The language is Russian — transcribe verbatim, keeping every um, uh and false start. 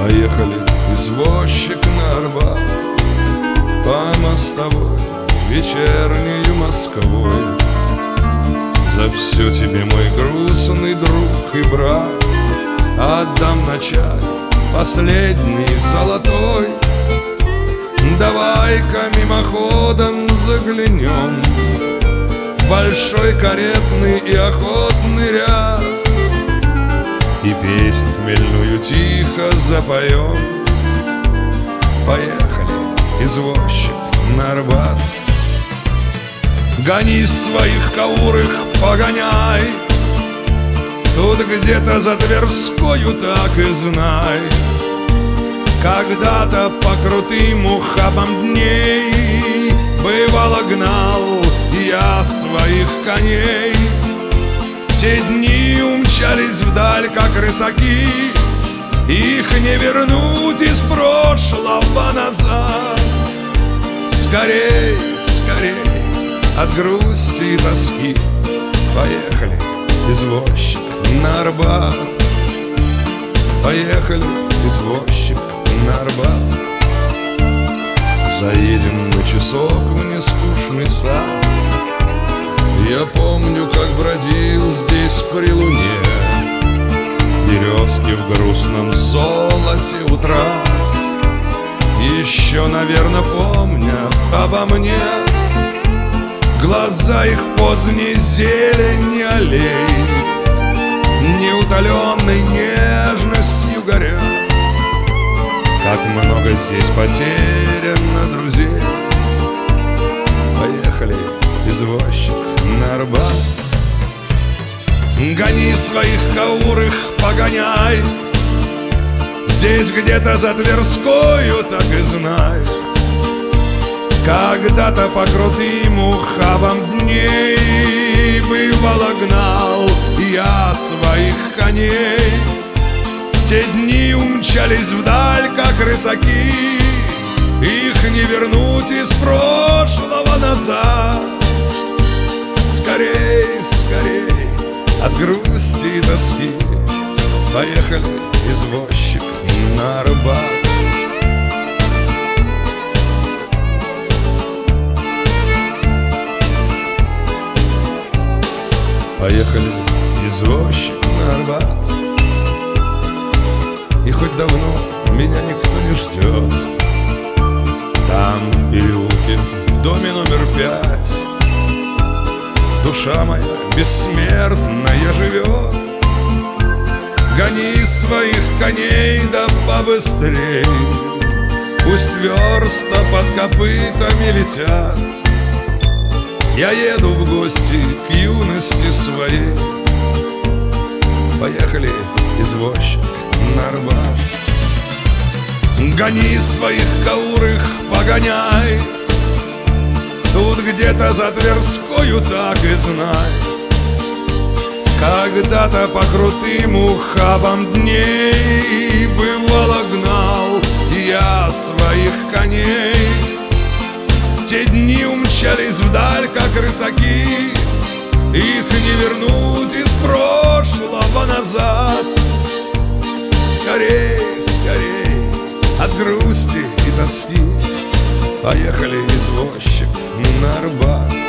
Поехали, извозчик, на Арбат, по мостовой, вечернею Москвой. За все тебе, мой грустный друг и брат, отдам начале последний золотой. Давай-ка мимоходом заглянем в большой каретный и охотный ряд, и песнь хмельную тихо запоем. Поехали, извозчик, на Арбат. Гони своих каурых, погоняй, тут где-то за Тверскою, так и знай. Когда-то по крутым ухабам дней бывало гнал я своих коней. Те дни умчались вдаль, как рысаки, их не вернуть из прошлого назад. Скорей, скорей, от грусти и тоски, поехали, извозчик, на Арбат. Поехали, извозчик, на Арбат. Заедем на часок в нескучный сад. Я помню, как бродил здесь при луне, березки в грустном золоте утра. Еще, наверное, помнят обо мне глаза их поздней зелени аллей, неутоленной нежностью горят. Как много здесь потеряно друзей. Поехали, извозчик, на Арбат. Гони своих каурых, погоняй, здесь где-то за Тверскою, так и знай. Когда-то по крутым ухабам дней бывало гнал я своих коней. Те дни умчались вдаль, как рысаки, их не вернуть из прошлого назад. Скорей, скорей, от грусти и тоски, поехали, извозчик, на Арбат. Поехали, извозчик, на Арбат. И хоть давно меня никто не ждет, там в переулке, в доме номер пять, душа моя бессмертная живет. Гони своих коней да побыстрей, пусть верста под копытами летят. Я еду в гости к юности своей. Поехали, извозчик, на Арбат. Гони своих каурых, погоняй, тут где-то за Тверскою, так и знай. Когда-то по крутым ухабам дней бывало гнал я своих коней. Те дни умчались вдаль, как рысаки, их не вернуть из прошлого назад. Скорей, скорей, от грусти и тоски, поехали, извозчик, на Арбат.